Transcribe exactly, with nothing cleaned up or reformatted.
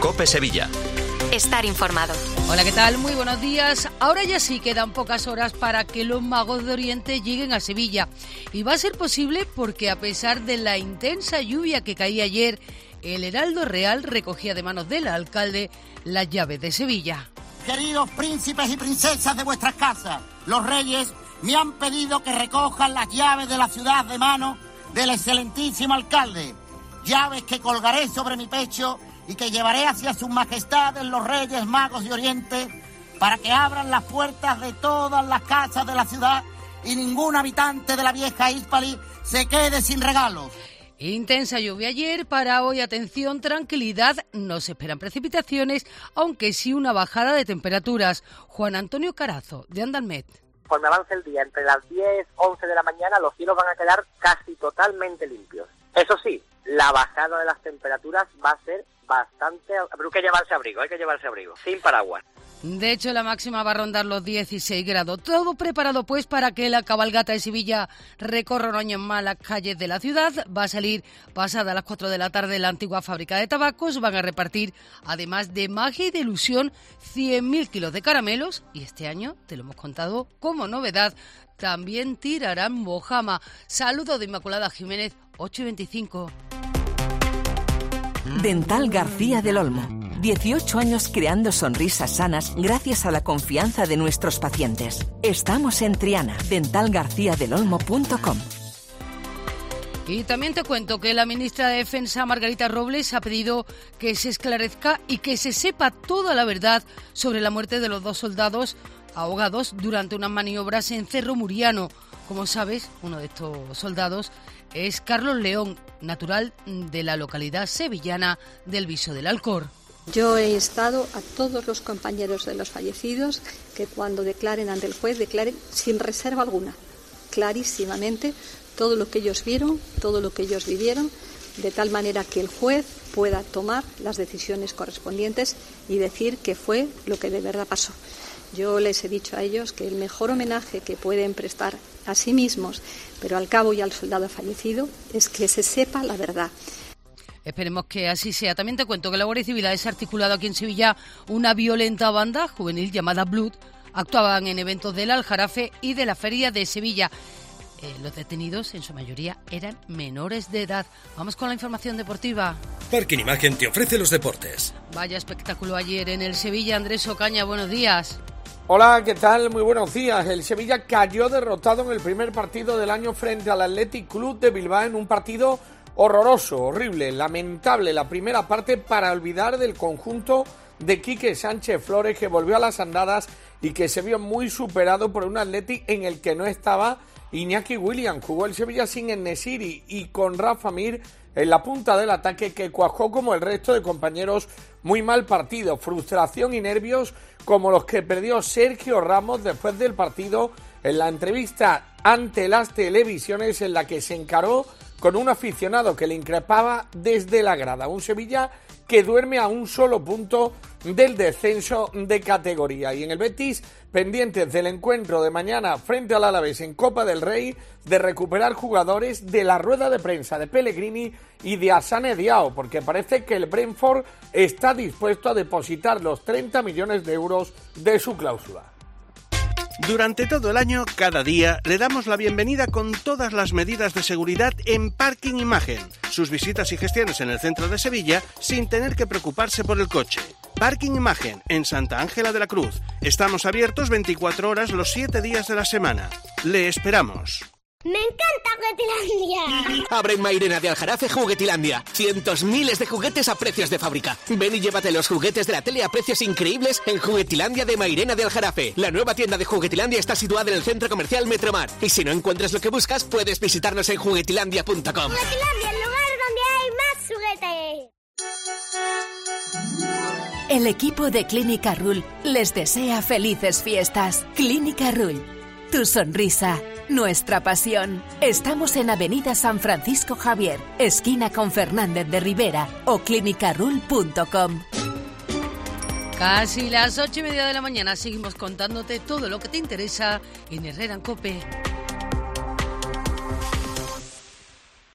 COPE Sevilla. Estar informado. Hola, ¿qué tal? Muy buenos días. Ahora ya sí quedan pocas horas para que los magos de Oriente lleguen a Sevilla. Y va a ser posible porque a pesar de la intensa lluvia que caía ayer, el Heraldo Real recogía de manos del alcalde las llaves de Sevilla. Queridos príncipes y princesas de vuestras casas, los reyes me han pedido que recojan las llaves de la ciudad de mano del excelentísimo alcalde. Llaves que colgaré sobre mi pecho y que llevaré hacia sus majestades los Reyes Magos de Oriente para que abran las puertas de todas las casas de la ciudad y ningún habitante de la vieja Hispali se quede sin regalos. Intensa lluvia ayer, para hoy, atención, tranquilidad, no se esperan precipitaciones, aunque sí una bajada de temperaturas. Juan Antonio Carazo, de Andalmet. Conforme avance el día, entre las diez, once de la mañana, los cielos van a quedar casi totalmente limpios. Eso sí, la bajada de las temperaturas va a ser bastante... Pero hay que llevarse abrigo, hay que llevarse abrigo, sin paraguas. De hecho, la máxima va a rondar los dieciséis grados. Todo preparado, pues, para que la cabalgata de Sevilla recorra un año más las calles de la ciudad. Va a salir pasada las cuatro de la tarde la antigua fábrica de tabacos. Van a repartir, además de magia y de ilusión, cien mil kilos de caramelos. Y este año, te lo hemos contado como novedad, también tirarán mojama. Saludos de Inmaculada Jiménez, ocho y veinticinco. Dental García del Olmo. dieciocho años creando sonrisas sanas gracias a la confianza de nuestros pacientes. Estamos en Triana. dental garcía del olmo punto com. Y también te cuento que la ministra de Defensa, Margarita Robles, ha pedido que se esclarezca y que se sepa toda la verdad sobre la muerte de los dos soldados ahogados durante unas maniobras en Cerro Muriano. Como sabes, uno de estos soldados es Carlos León, natural de la localidad sevillana del Viso del Alcor. Yo he instado a todos los compañeros de los fallecidos que cuando declaren ante el juez, declaren sin reserva alguna, clarísimamente, todo lo que ellos vieron, todo lo que ellos vivieron, de tal manera que el juez pueda tomar las decisiones correspondientes y decir que fue lo que de verdad pasó. Yo les he dicho a ellos que el mejor homenaje que pueden prestar a sí mismos, pero al cabo y al soldado fallecido, es que se sepa la verdad. Esperemos que así sea. También te cuento que la Guardia Civil ha desarticulado aquí en Sevilla una violenta banda juvenil llamada Blood. Actuaban en eventos del Aljarafe y de la Feria de Sevilla. Eh, los detenidos, en su mayoría, eran menores de edad. Vamos con la información deportiva. Parking Imagen te ofrece los deportes. Vaya espectáculo ayer en el Sevilla. Andrés Ocaña, buenos días. Hola, ¿qué tal? Muy buenos días. El Sevilla cayó derrotado en el primer partido del año frente al Athletic Club de Bilbao en un partido horroroso, horrible, lamentable. La primera parte para olvidar del conjunto de Quique Sánchez Flores, que volvió a las andadas y que se vio muy superado por un Athletic en el que no estaba Iñaki Williams. Jugó el Sevilla sin En-Nesyri y con Rafa Mir en la punta del ataque, que cuajó como el resto de compañeros muy mal partido. Frustración y nervios como los que perdió Sergio Ramos después del partido en la entrevista ante las televisiones, en la que se encaró con un aficionado que le increpaba desde la grada. Un Sevilla que duerme a un solo punto del descenso de categoría. Y en el Betis, pendientes del encuentro de mañana frente al Alavés en Copa del Rey, de recuperar jugadores de la rueda de prensa de Pellegrini y de Assane Diao, porque parece que el Brentford está dispuesto a depositar los treinta millones de euros de su cláusula. Durante todo el año, cada día, le damos la bienvenida con todas las medidas de seguridad en Parking Imagen. Sus visitas y gestiones en el centro de Sevilla sin tener que preocuparse por el coche. Parking Imagen, en Santa Ángela de la Cruz. Estamos abiertos veinticuatro horas los siete días de la semana. Le esperamos. ¡Me encanta Juguetilandia! Abre en Mairena de Aljarafe Juguetilandia. Cientos miles de juguetes a precios de fábrica. Ven y llévate los juguetes de la tele a precios increíbles en Juguetilandia de Mairena de Aljarafe. La nueva tienda de Juguetilandia está situada en el centro comercial Metromar. Y si no encuentras lo que buscas, puedes visitarnos en juguetilandia punto com. Juguetilandia, el lugar donde hay más juguetes. El equipo de Clínica Rull les desea felices fiestas. Clínica Rull, tu sonrisa, nuestra pasión. Estamos en Avenida San Francisco Javier, esquina con Fernández de Rivera, o clínica rull punto com. Casi las ocho y media de la mañana seguimos contándote todo lo que te interesa en Herrera en COPE.